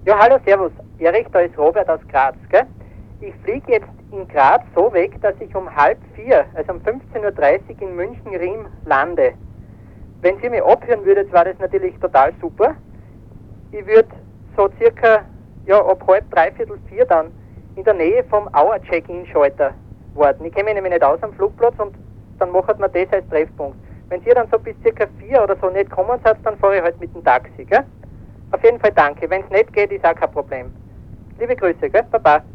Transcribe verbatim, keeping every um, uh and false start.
Ja, hallo, servus. Erich, da ist Robert aus Graz, gell? Ich fliege jetzt in Graz so weg, dass ich um halb vier, also um fünfzehn Uhr dreißig in München-Riem lande. Wenn Sie mich abhören würdet, war das natürlich total super. Ich würde so circa, ja, ab halb, dreiviertel vier dann in der Nähe vom Auer Check-In-Schalter warten. Ich kenne mich nämlich nicht aus am Flugplatz und dann macht man das als Treffpunkt. Wenn Sie dann so bis circa vier oder so nicht kommen seid, dann fahre ich halt mit dem Taxi, gell? Auf jeden Fall danke. Wenn es nicht geht, ist auch kein Problem. Liebe Grüße, gell? Baba.